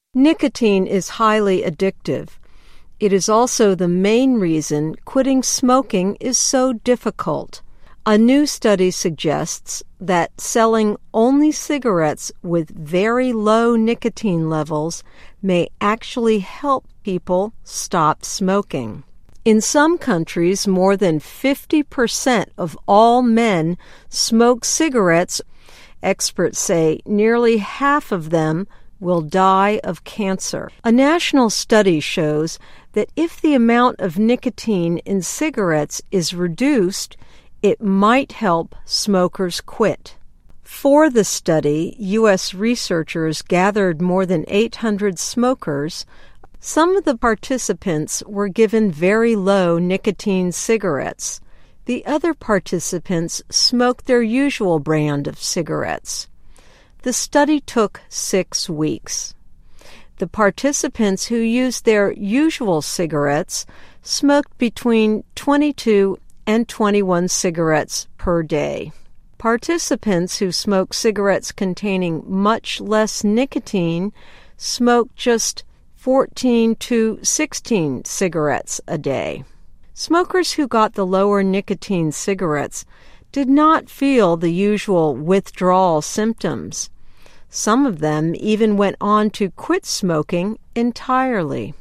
Nicotine is highly addictive. It is also the main reason quitting smoking is so difficult. A new study suggests that selling only cigarettes with very low nicotine levels may actually help people stop smoking. In some countries, more than 50% of all men smoke cigarettes. Experts say nearly half of them will die of cancer. A national study shows that if the amount of nicotine in cigarettes is reduced, it might help smokers quit. For the study, U.S. researchers gathered more than 800 smokers. Some of the participants were given very low nicotine cigarettes. The other participants smoked their usual brand of cigarettes. The study took 6 weeks. The participants who used their usual cigarettes smoked between 22 and 21 cigarettes per day. Participants who smoked cigarettes containing much less nicotine smoked just 14 to 16 cigarettes a day. Smokers who got the lower nicotine cigarettes did not feel the usual withdrawal symptoms. Some of them even went on to quit smoking entirely.